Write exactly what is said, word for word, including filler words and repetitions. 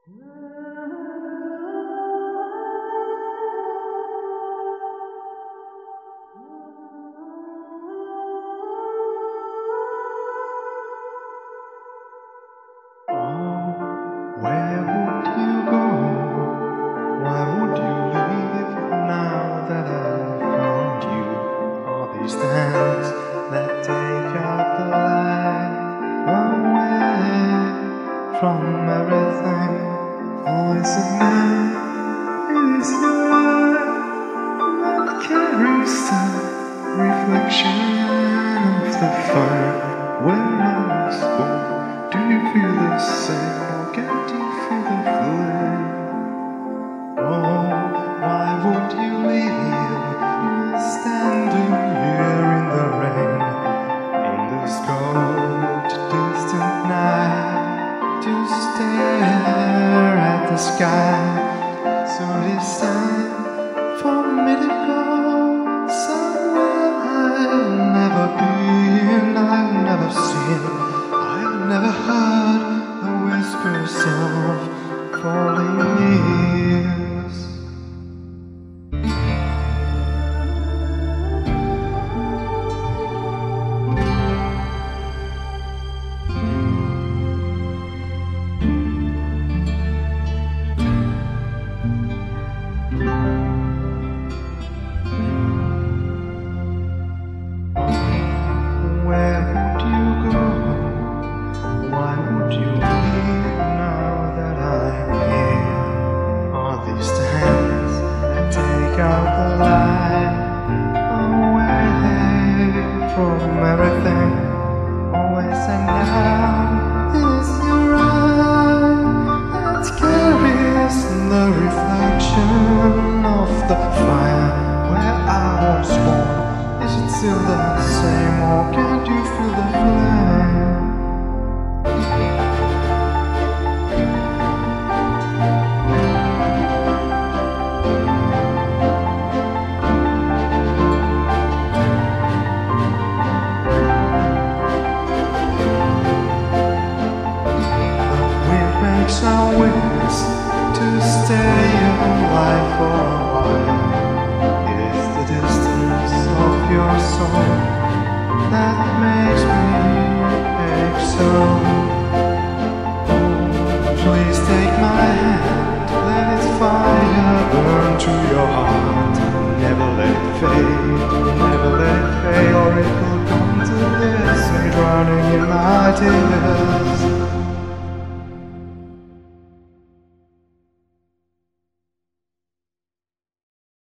Where would you go? Why would you leave now that I've found you? All these times that take out the light away from everything. Always a man is your eye that carries the reflection of the fire. When I was born, do you feel the same? Can't you feel the flame? Oh, why would you leave? You're standing here in the rain, in this cold, distant night, to stare at the sky. So it's time for me to go somewhere I've never been, I've never seen, I've never heard the whispers of falling years. Where would you go? Why would you leave now that I'm here? All these times that take out the light away from everything. Always and now is your eye that carries the reflection of the fire. Where I was born, is it still the same, or can't you feel the flame? Our wings to stay alive for a while. It is the distance of your soul that makes me ache so. Oh, please take my hand, let its fire burn through your heart. Never let it fade, never let it fade, or it will come to this, me drowning in my tears.